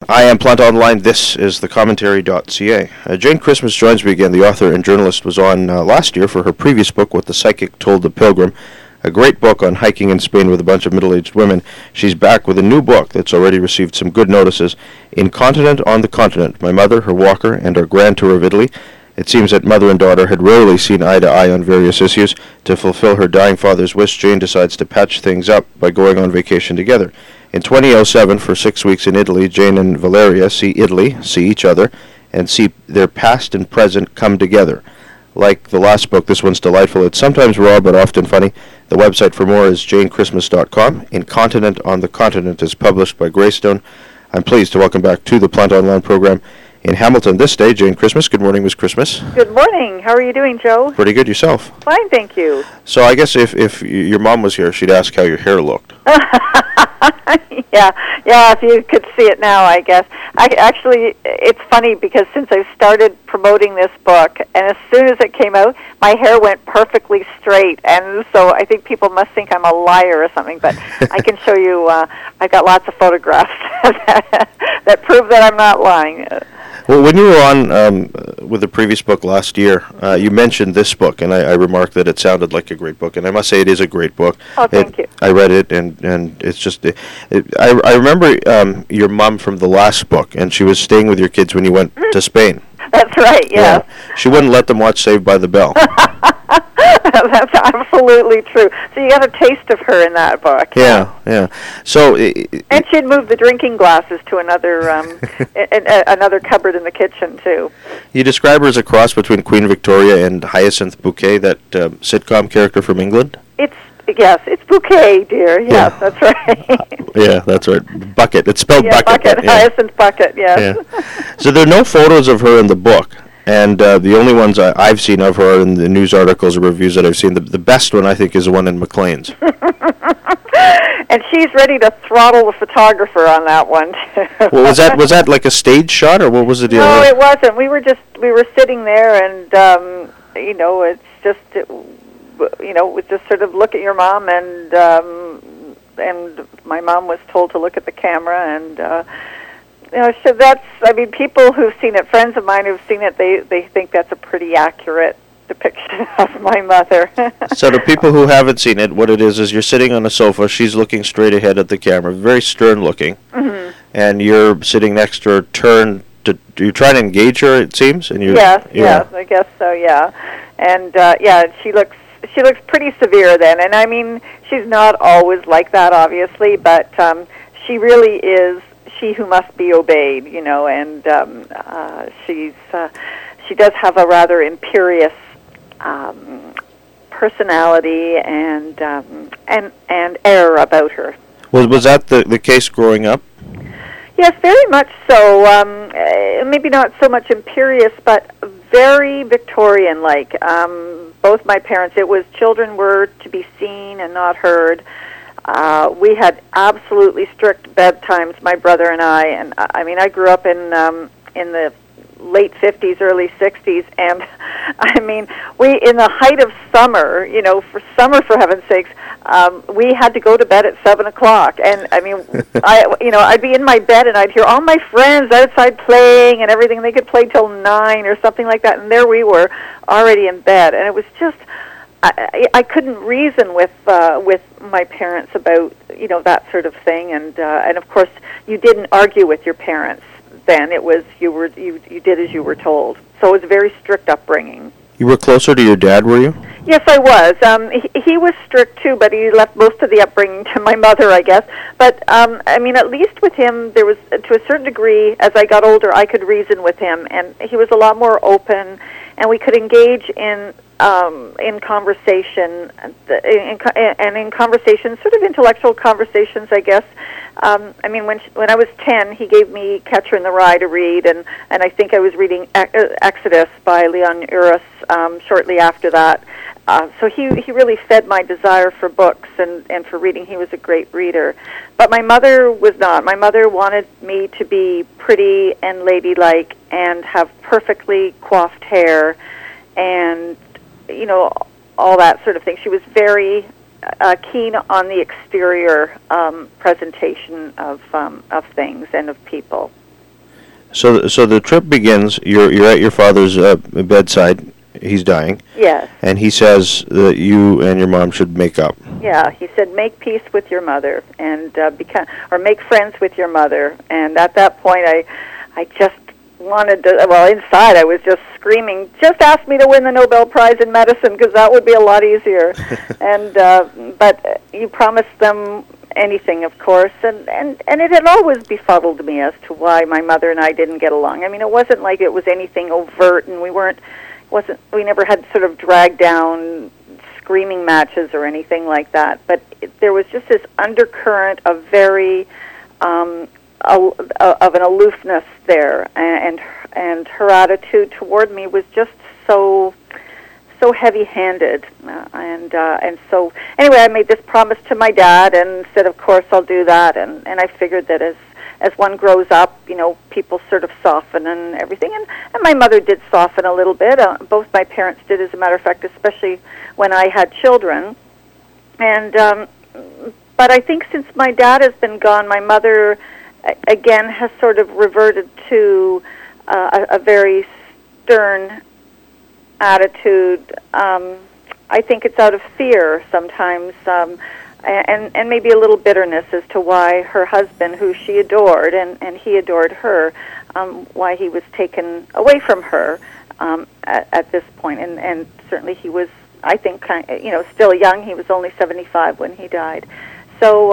I am Plant Online. This is thecommentary.ca. Jane Christmas joins me again. The author and journalist was on last year for her previous book, What the Psychic Told the Pilgrim, a great book on hiking in Spain with a bunch of middle-aged women. She's back with a new book that's already received some good notices, Incontinent on the Continent, My Mother, Her Walker, and Our Grand Tour of Italy. It seems that mother and daughter had rarely seen eye to eye on various issues. To fulfill her dying father's wish, Jane decides to patch things up by going on vacation together. In 2007, for 6 weeks in Italy, Jane and Valeria see Italy, see each other, and see their past and present come together. Like the last book, this one's delightful. It's sometimes raw, but often funny. The website for more is janechristmas.com. Incontinent on the Continent is published by Greystone. I'm pleased to welcome back to the Plant Online program in Hamilton this day, Jane Christmas. Good morning, Miss Christmas. Good morning. How are you doing, Joe? Pretty good. Yourself? Fine, thank you. So I guess if your mom was here, she'd ask how your hair looked. Yeah, if you could see it now, I guess. Actually, it's funny because since I started promoting this book, and as soon as it came out, my hair went perfectly straight, and so I think people must think I'm a liar or something, but I can show you, I've got lots of photographs that prove that I'm not lying. Well, when you were on with the previous book last year, you mentioned this book, and I remarked that it sounded like a great book, and I must say it is a great book. Oh, thank you. I read it, and it's just... I remember your mom from the last book, and she was staying with your kids when you went to Spain. That's right, yeah. She wouldn't let them watch Saved by the Bell. That's absolutely true. So you got a taste of her in that book. Yeah. So, and she'd moved the drinking glasses to another another cupboard in the kitchen too. You describe her as a cross between Queen Victoria and Hyacinth Bouquet, that sitcom character from England. It's Bouquet, dear. Yes, that's right. Yeah, that's right. Bucket. It's spelled Bucket. Yeah. Hyacinth Bucket. Yes. Yeah. So there are no photos of her in the book. And the only ones I've seen of her are in the news articles or reviews that I've seen. The best one, I think, is the one in Maclean's. And she's ready to throttle the photographer on that one. Well, was that like a stage shot, or what was the deal? No, it wasn't. We were sitting there, and it's just just sort of look at your mom, and my mom was told to look at the camera, and. So people who've seen it, friends of mine who've seen it, they think that's a pretty accurate depiction of my mother. So the people who haven't seen it, what it is you're sitting on a sofa, she's looking straight ahead at the camera, very stern looking, and you're sitting next to her, you're trying to engage her, it seems? And Yes, I guess so, yeah. And, she looks pretty severe then, and I mean, she's not always like that, obviously, but she really is she who must be obeyed, and she does have a rather imperious personality and air about her. Was that the case growing up? Yes, very much so. Maybe not so much imperious, but very Victorian-like. Both my parents, it was children were to be seen and not heard. We had absolutely strict bedtimes, my brother and I. And I mean, I grew up in the late 50s, early 60s, and I mean, in the height of summer, for heaven's sakes, we had to go to bed at 7 o'clock. And I mean, I'd be in my bed and I'd hear all my friends outside playing and everything. They could play till 9 or something like that, and there we were already in bed. And it was just. I couldn't reason with my parents about that sort of thing, and of course you didn't argue with your parents then. It was you did as you were told. So it was a very strict upbringing. You were closer to your dad, were you? Yes, I was. He was strict too, but he left most of the upbringing to my mother, I guess. But I mean, at least with him, there was to a certain degree. As I got older, I could reason with him, and he was a lot more open, and we could engage in conversation, in conversations, sort of intellectual conversations, I guess. I mean, when I was 10, he gave me Catcher in the Rye to read, and I think I was reading Exodus by Leon Uris shortly after that. So he really fed my desire for books and for reading. He was a great reader. But my mother was not. My mother wanted me to be pretty and ladylike and have perfectly coiffed hair and all that sort of thing. She was very keen on the exterior presentation of things and of people. So the trip begins. You're at your father's bedside. He's dying. Yes. And he says that you and your mom should make up. Yeah, he said, make peace with your mother and make friends with your mother. And at that point, I just wanted to. Well, inside, I was just screaming, "Just ask me to win the Nobel Prize in medicine, because that would be a lot easier." And but you promised them anything, of course, and it had always befuddled me as to why my mother and I didn't get along. I mean, it wasn't like it was anything overt, and we never had sort of drag down screaming matches or anything like that. But there was just this undercurrent of very of an aloofness there, and her attitude toward me was just so heavy-handed, and so anyway, I made this promise to my dad and said, of course I'll do that, and I figured that as one grows up, people sort of soften and everything, and my mother did soften a little bit. Both my parents did, as a matter of fact, especially when I had children, and but I think since my dad has been gone, my mother again has sort of reverted to a very stern attitude. I think it's out of fear sometimes, and maybe a little bitterness as to why her husband, who she adored, and he adored her, why he was taken away from her at this point. And certainly he was, I think, still young. He was only 75 when he died. So,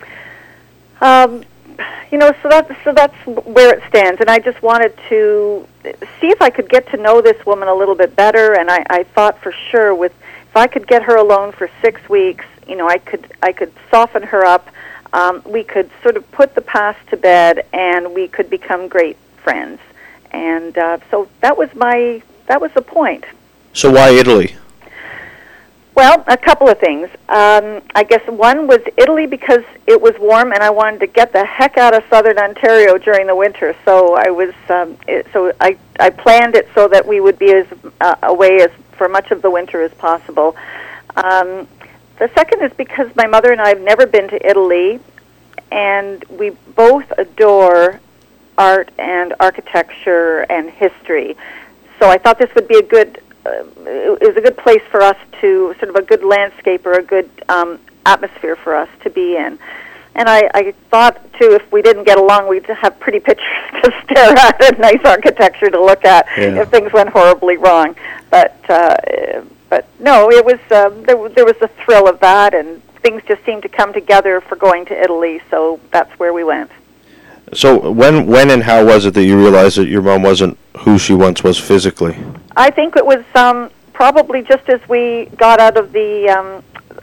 so that's where it stands. And I just wanted to see if I could get to know this woman a little bit better. And I thought for sure, if I could get her alone for 6 weeks, I could soften her up. We could sort of put the past to bed, and we could become great friends. And so that was the point. So why Italy? Well, a couple of things. I guess one was Italy because it was warm, and I wanted to get the heck out of southern Ontario during the winter. So I was, I planned it so that we would be as away as for much of the winter as possible. The second is because my mother and I have never been to Italy, and we both adore art and architecture and history. So I thought this would be it was a good place for us to, sort of a good landscape or a good atmosphere for us to be in. And I thought, too, if we didn't get along, we'd have pretty pictures to stare at and nice architecture to look at if things went horribly wrong. But no, it was there was the thrill of that, and things just seemed to come together for going to Italy, so that's where we went. So when and how was it that you realized that your mom wasn't who she once was physically? I think it was probably just as we got out of the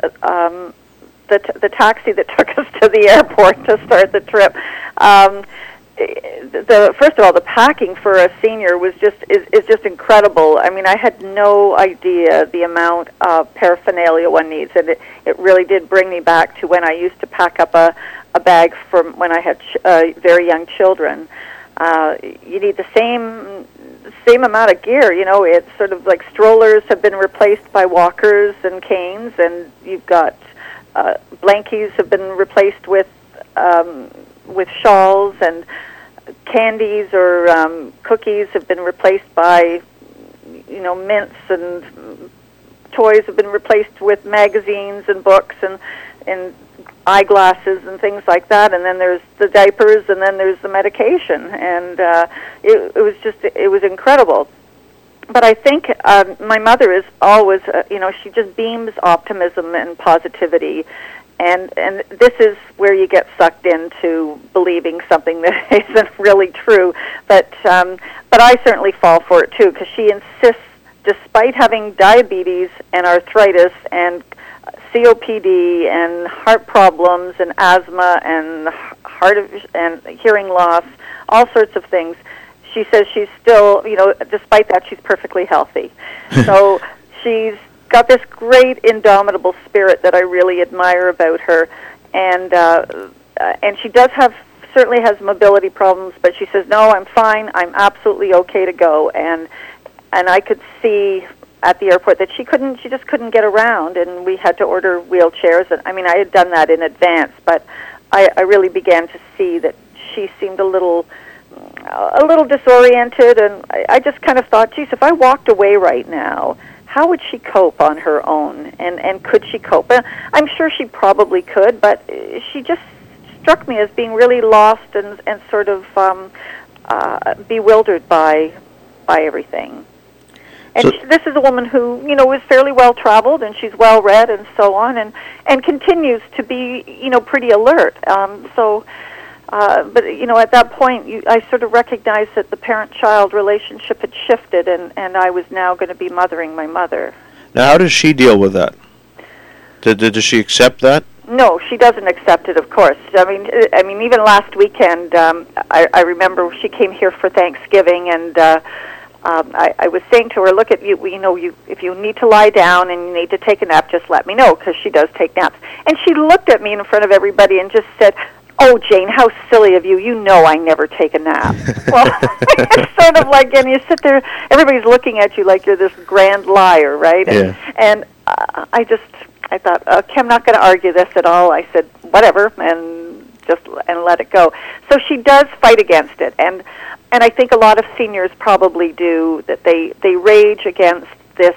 taxi that took us to the airport to start the trip. First of all, the packing for a senior was is just incredible. I mean, I had no idea the amount of paraphernalia one needs, and it really did bring me back to when I used to pack up a bag from when I had very young children. You need the same amount of gear. It's sort of like strollers have been replaced by walkers and canes, and you've got blankies have been replaced with shawls, and candies or cookies have been replaced by mints, and toys have been replaced with magazines and books and eyeglasses and things like that, and then there's the diapers, and then there's the medication, and it was incredible. But I think my mother is always, she just beams optimism and positivity, and this is where you get sucked into believing something that isn't really true. But I certainly fall for it too, because she insists, despite having diabetes and arthritis and COPD and heart problems and asthma and and hearing loss, all sorts of things, she says she's still, despite that, she's perfectly healthy. So she's got this great indomitable spirit that I really admire about her, and she does certainly has mobility problems, but she says, no, I'm fine, I'm absolutely okay to go, and I could see at the airport that she just couldn't get around, and we had to order wheelchairs. And I mean, I had done that in advance, but I really began to see that she seemed a little a little disoriented, and I just kind of thought, geez, if I walked away right now, how would she cope on her own, and could she cope? I'm sure she probably could, but she just struck me as being really lost and sort of bewildered by everything. And this is a woman who, is fairly well traveled, and she's well read, and so on, and continues to be, pretty alert. But at that point, I sort of recognized that the parent-child relationship had shifted, and I was now going to be mothering my mother. Now, how does she deal with that? Does she accept that? No, she doesn't accept it, of course. I mean, even last weekend, I remember she came here for Thanksgiving, and I was saying to her, look, if you need to lie down and you need to take a nap, just let me know, because she does take naps. And she looked at me in front of everybody and just said, "Oh, Jane, how silly of you. You know I never take a nap." Well, it's sort of like, and you sit there, everybody's looking at you like you're this grand liar, right? Yeah. And I thought, okay, I'm not going to argue this at all. I said, whatever, and let it go. So she does fight against it, and I think a lot of seniors probably do, that they rage against this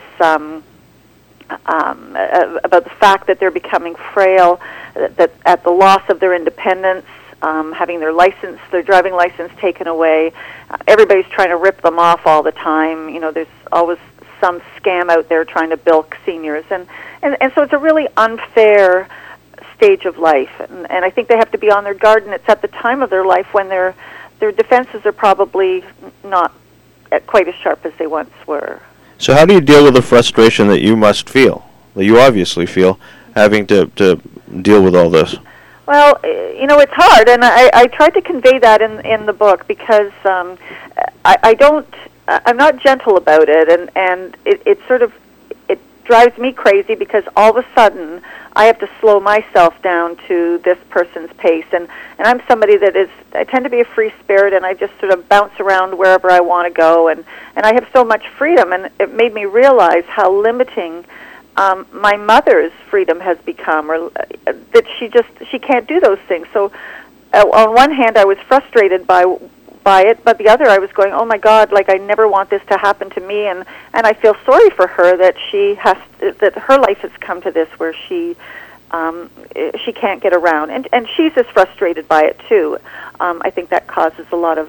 about the fact that they're becoming frail, that at the loss of their independence, having their driving license taken away. Everybody's trying to rip them off all the time. There's always some scam out there trying to bilk seniors, and so it's a really unfair stage of life, and I think they have to be on their guard, and it's at the time of their life when their defenses are probably not quite as sharp as they once were. So how do you deal with the frustration that you must feel, that you obviously feel, having to deal with all this? Well, it's hard, and I tried to convey that in the book, because I'm not gentle about it, and it sort of, it drives me crazy, because all of a sudden I have to slow myself down to this person's pace, and I'm somebody I tend to be a free spirit, and I just sort of bounce around wherever I want to go, and I have so much freedom, and it made me realize how limiting my mother's freedom has become, or that she can't do those things. So on one hand, I was frustrated by it, but the other, I was going, oh my God, like, I never want this to happen to me, and I feel sorry for her that that her life has come to this, where she can't get around, and she's as frustrated by it too. I think that causes a lot of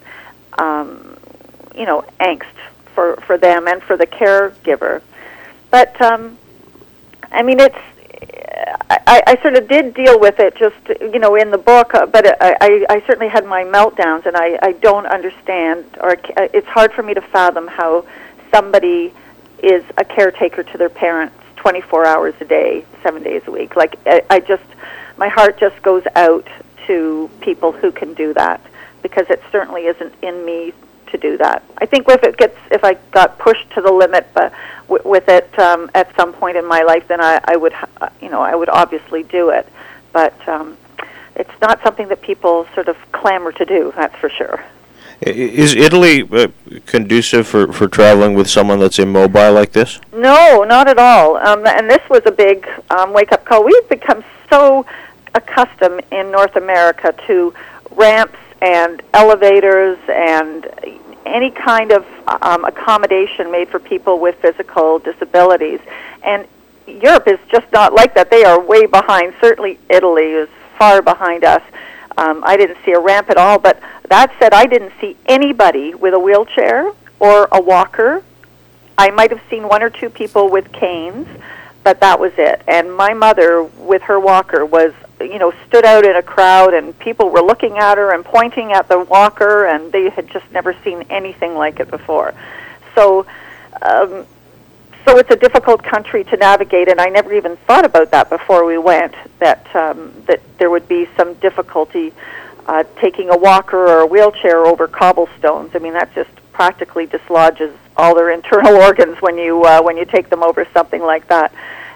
angst for them and for the caregiver. But I mean, I sort of did deal with it just, in the book, but I certainly had my meltdowns, and I don't understand, or it's hard for me to fathom how somebody is a caretaker to their parents 24 hours a day, 7 days a week. Like, my heart just goes out to people who can do that, because it certainly isn't in me to do that. I think if I got pushed to the limit, but with it at some point in my life, then I would obviously do it. But it's not something that people sort of clamor to do. That's for sure. Is Italy conducive for traveling with someone that's immobile like this? No, not at all. And this was a big wake-up call. We've become so accustomed in North America to ramps and elevators and any kind of accommodation made for people with physical disabilities. And Europe is just not like that. They are way behind. Certainly Italy is far behind us. I didn't see a ramp at all, but that said, I didn't see anybody with a wheelchair or a walker. I might have seen one or two people with canes, but that was it. And my mother, with her walker, was, stood out in a crowd, and people were looking at her and pointing at the walker, and they had just never seen anything like it before. So it's a difficult country to navigate, and I never even thought about that before we went, that there would be some difficulty taking a walker or a wheelchair over cobblestones. I mean, that just practically dislodges all their internal organs when you take them over something like that.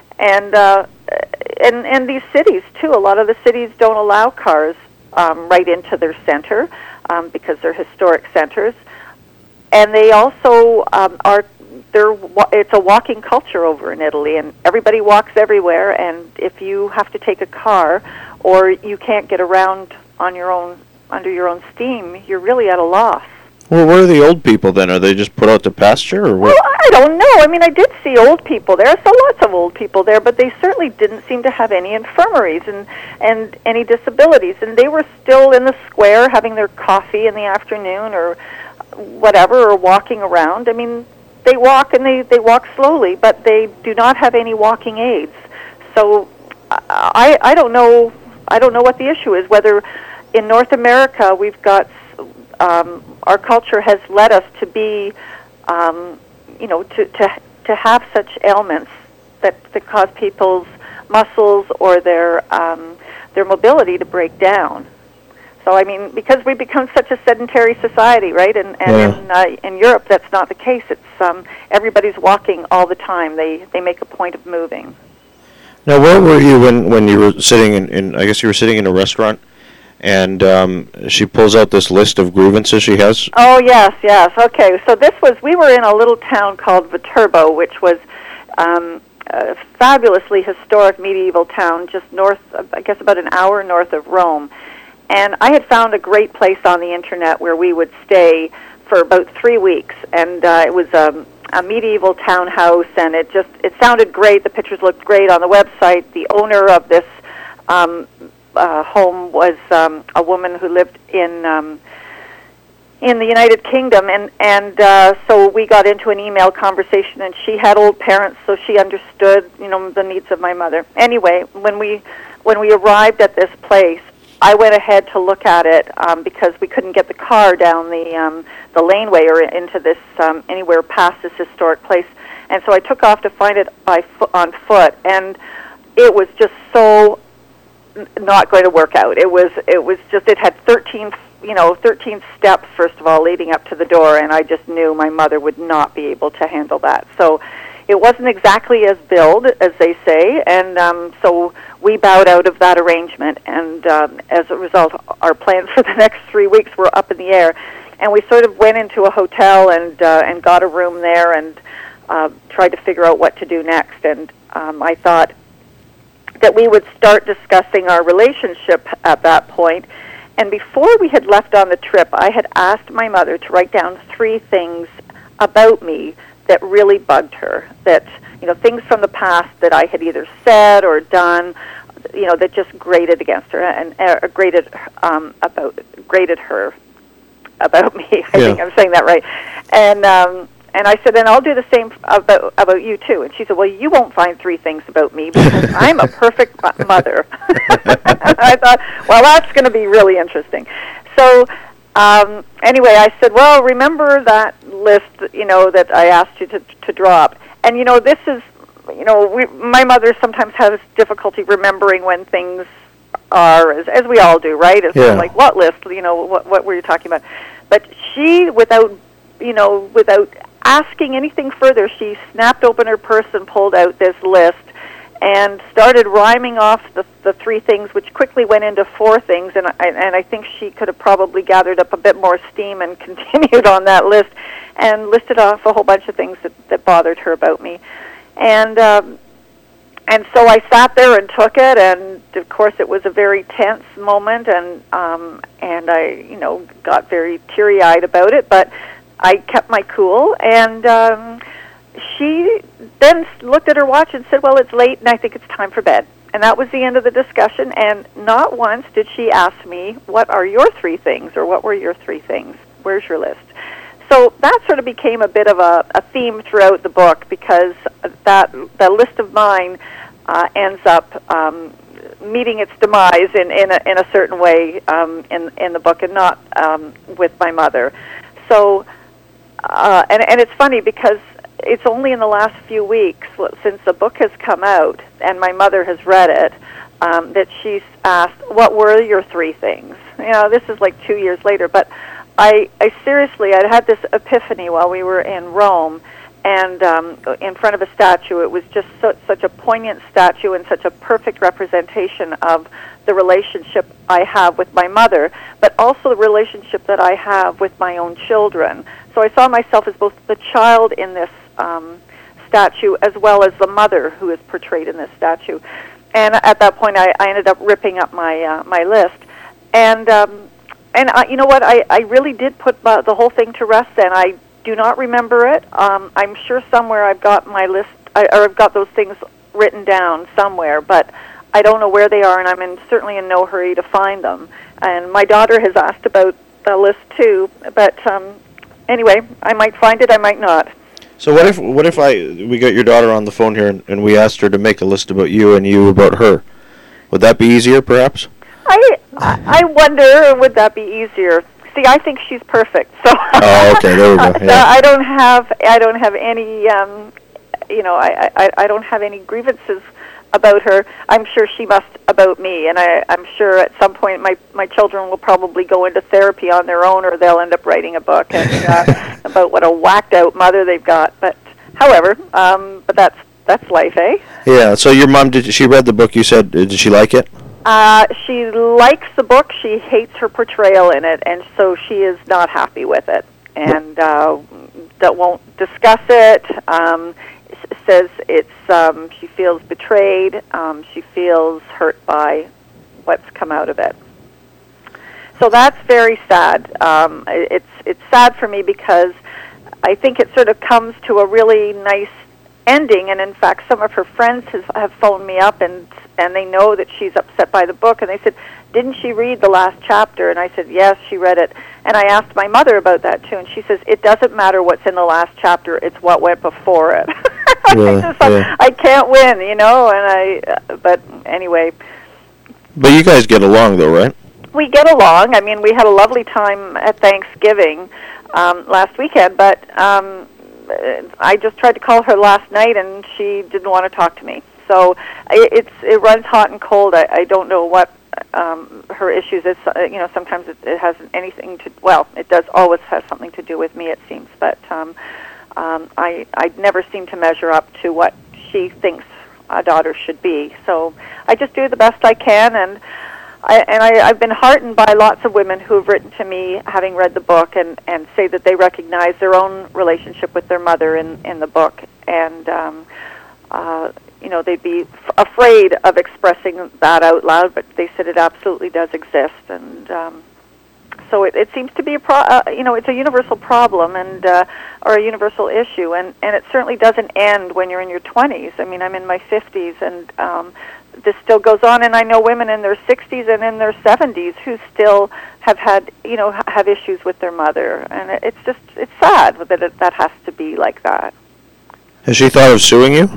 And these cities too. A lot of the cities don't allow cars right into their center because they're historic centers, and they also it's a walking culture over in Italy, and everybody walks everywhere. And if you have to take a car, or you can't get around on your own under your own steam, you're really at a loss. Well, where are the old people then? Are they just put out to pasture, or what? Well, I don't know. I mean, I did see old people there. I saw lots of old people there, but they certainly didn't seem to have any infirmaries and any disabilities. And they were still in the square having their coffee in the afternoon or whatever, or walking around. I mean, they walk and they walk slowly, but they do not have any walking aids. So I don't know. I don't know what the issue is. Whether in North America we've got our culture has led us to be, to have such ailments that cause people's muscles or their mobility to break down. So I mean, because we've become such a sedentary society, right? And in Europe, that's not the case. It's everybody's walking all the time. They make a point of moving. Now, where were you when you were sitting in I guess you were sitting in a restaurant, and she pulls out this list of grievances she has? Oh, yes. Okay, so we were in a little town called Viterbo, which was a fabulously historic medieval town just north, I guess about an hour north of Rome. And I had found a great place on the internet where we would stay for about 3 weeks, and it was a medieval townhouse, and it sounded great. The pictures looked great on the website. The owner of this home was a woman who lived in the United Kingdom, and so we got into an email conversation, and she had old parents, so she understood, the needs of my mother. Anyway, when we arrived at this place, I went ahead to look at it because we couldn't get the car down the laneway or into this anywhere past this historic place, and so I took off to find it on foot, and it was just so not going to work out. It had 13 steps, first of all, leading up to the door, and I just knew my mother would not be able to handle that. So it wasn't exactly as billed, as they say, and so we bowed out of that arrangement, and as a result, our plans for the next 3 weeks were up in the air, and we sort of went into a hotel and got a room there and tried to figure out what to do next, and I thought that we would start discussing our relationship at that point. And before we had left on the trip, I had asked my mother to write down 3 things about me that really bugged her, that, things from the past that I had either said or done, that just grated against her and grated her about me. I think I'm saying that right. And I said, and I'll do the same about you too. And she said, well, you won't find 3 things about me because I'm a perfect mother. I thought, well, that's going to be really interesting. So anyway, I said, well, remember that list, that I asked you to drop. And, this is, my mother sometimes has difficulty remembering when things are, as we all do, right? It's like, what list? What were you talking about? But she, without asking anything further, she snapped open her purse and pulled out this list and started rhyming off the 3 things, which quickly went into 4 things, and I think she could have probably gathered up a bit more steam and continued on that list and listed off a whole bunch of things that bothered her about me. And so I sat there and took it, and of course it was a very tense moment, and I, got very teary-eyed about it, but I kept my cool, and she then looked at her watch and said, well, it's late, and I think it's time for bed. And that was the end of the discussion, and not once did she ask me, what are your 3 things, or what were your 3 things? Where's your list? So that sort of became a bit of a theme throughout the book, because that list of mine ends up meeting its demise in a certain way in the book, and not with my mother. So, and it's funny because it's only in the last few weeks since the book has come out and my mother has read it that she's asked, what were your 3 things? This is like 2 years later, but I seriously, I had this epiphany while we were in Rome, and in front of a statue. It was just such a poignant statue and such a perfect representation of the relationship I have with my mother, but also the relationship that I have with my own children. So I saw myself as both the child in this statue as well as the mother who is portrayed in this statue. And at that point, I ended up ripping up my list. And And you know what? I really did put the whole thing to rest then. I do not remember it. I'm sure somewhere I've got my list, or I've got those things written down somewhere, but I don't know where they are, and I'm certainly in no hurry to find them. And my daughter has asked about the list too, but anyway, I might find it, I might not. So what if we got your daughter on the phone here and we asked her to make a list about you and you about her? Would that be easier, perhaps? I wonder, would that be easier? See, I think she's perfect. So oh, okay, there we go. Yeah. I don't have any I don't have any grievances about her. I'm sure she must about me, and I'm sure at some point my children will probably go into therapy on their own, or they'll end up writing a book and, about what a whacked out mother they've got. But however, but that's life, eh? Yeah. So your mom, did she read the book? You said, did she like it? She likes the book. She hates her portrayal in it, and so she is not happy with it, and that won't discuss it. Says it's she feels betrayed. She feels hurt by what's come out of it. So that's very sad. It's sad for me because I think it sort of comes to a really nice ending, and in fact some of her friends have phoned me up and they know that she's upset by the book, and they said, didn't she read the last chapter? And I said, yes, she read it. And I asked my mother about that too, and she says, it doesn't matter what's in the last chapter, it's what went before it. Yeah. I can't win, and but anyway. But you guys get along though, right? We get along. I mean, we had a lovely time at Thanksgiving last weekend, but I just tried to call her last night, and she didn't want to talk to me. So it runs hot and cold. I don't know what her issues is. Sometimes it has anything to. Well, it does always have something to do with me, it seems. But I never seem to measure up to what she thinks a daughter should be. So I just do the best I can, and I've been heartened by lots of women who have written to me, having read the book, and say that they recognize their own relationship with their mother in the book, and they'd be afraid of expressing that out loud, but they said it absolutely does exist, and so it seems to be it's a universal problem and or a universal issue, and it certainly doesn't end when you're in your 20s. I mean, I'm in my 50s, and this still goes on, and I know women in their 60s and in their 70s who still have had, have issues with their mother, and it's sad that that has to be like that. Has she thought of suing you?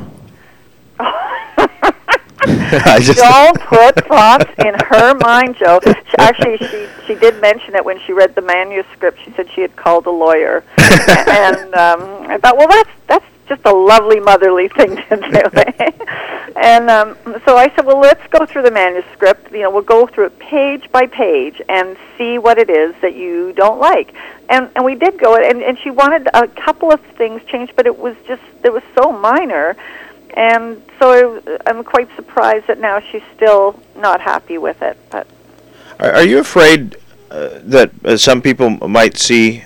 Don't put thoughts in her mind, Joe. She did mention it when she read the manuscript. She said she had called a lawyer, and I thought, well, that's just a lovely motherly thing to do. And so I said, well, let's go through the manuscript. We'll go through it page by page and see what it is that you don't like. And we did go, and she wanted a couple of things changed, but it was so minor. And so I'm quite surprised that now she's still not happy with it. But are you afraid that some people might see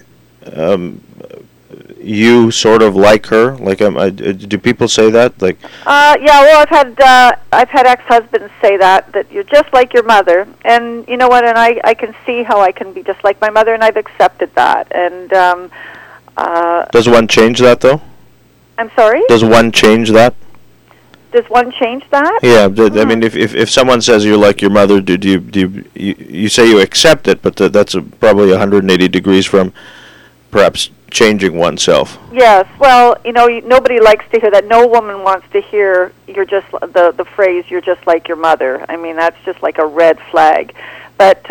you sort of like her? Like, do people say that? Like, yeah. Well, I've had ex-husbands say that you're just like your mother, and you know what? And I can see how I can be just like my mother, and I've accepted that. And does one change that though? I'm sorry? Does one change that? Does one change that? Yeah, I mean, if someone says you're like your mother, do you say you accept it, but that's probably 180 degrees from perhaps changing oneself. Yes, well, nobody likes to hear that. No woman wants to hear you're just the phrase "you're just like your mother." I mean, that's just like a red flag. But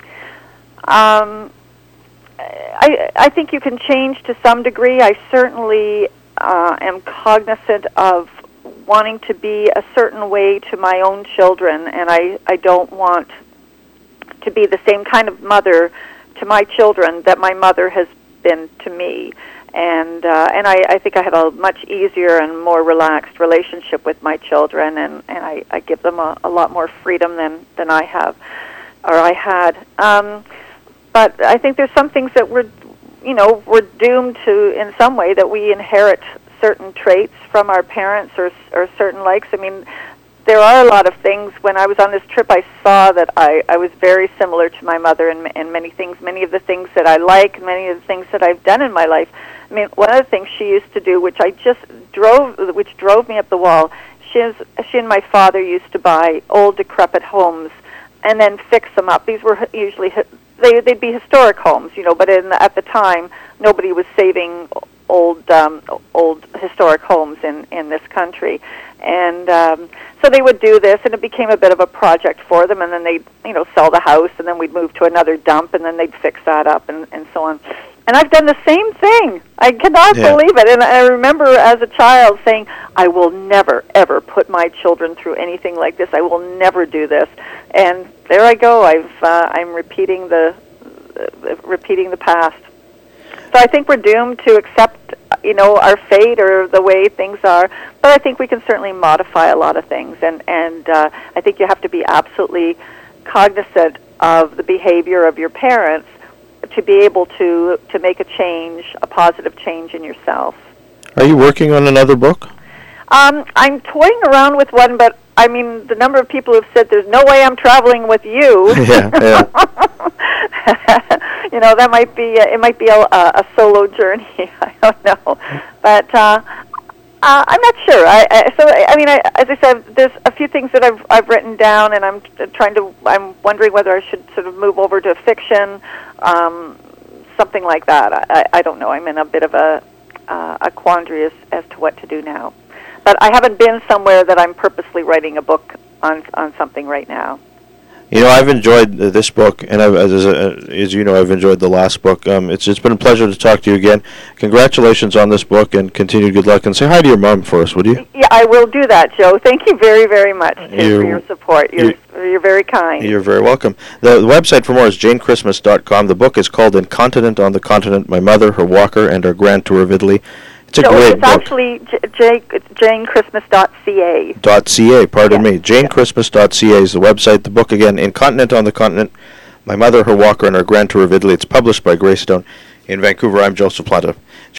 I think you can change to some degree. I certainly am cognizant of wanting to be a certain way to my own children, and I don't want to be the same kind of mother to my children that my mother has been to me. And I think I have a much easier and more relaxed relationship with my children, and I give them a lot more freedom than I have, or I had. But I think there's some things that we're doomed to in some way, that we inherit certain traits from our parents or certain likes. I mean, there are a lot of things. When I was on this trip, I saw that I was very similar to my mother in many things, many of the things that I like, many of the things that I've done in my life. I mean, one of the things she used to do, which drove me up the wall, she and my father used to buy old, decrepit homes and then fix them up. These were usually, they'd be historic homes, but at the time, nobody was saving old historic homes in this country. And so they would do this, and it became a bit of a project for them, and then they'd, sell the house, and then we'd move to another dump, and then they'd fix that up, and so on. And I've done the same thing. I cannot believe it. And I remember as a child saying, I will never, ever put my children through anything like this. I will never do this. And there I go. I'm repeating the past. So I think we're doomed to accept, our fate or the way things are. But I think we can certainly modify a lot of things. And I think you have to be absolutely cognizant of the behavior of your parents to be able to make a change, a positive change in yourself. Are you working on another book? I'm toying around with one, but I mean, the number of people who've said, "There's no way I'm traveling with you." Yeah. That might be it. Might be a solo journey. I don't know, but I'm not sure. As I said, there's a few things that I've written down, and I'm wondering whether I should sort of move over to fiction, something like that. I don't know. I'm in a bit of a quandary as to what to do now. But I haven't been somewhere that I'm purposely writing a book on something right now. I've enjoyed this book, and as you know, I've enjoyed the last book. It's been a pleasure to talk to you again. Congratulations on this book, and continued good luck. And say hi to your mom for us, would you? Yeah, I will do that, Joe. Thank you very, very much for your support. You're very kind. You're very welcome. The website for more is janechristmas.com. The book is called Incontinent on the Continent, My Mother, Her Walker, and Her Grand Tour of Italy. It's a great book. Actually janechristmas.ca. .ca, pardon me. janechristmas.ca is the website. The book, again, Incontinent on the Continent, My Mother, Her Walker, and Her Grand Tour of Italy. It's published by Greystone in Vancouver. I'm Joseph Planta.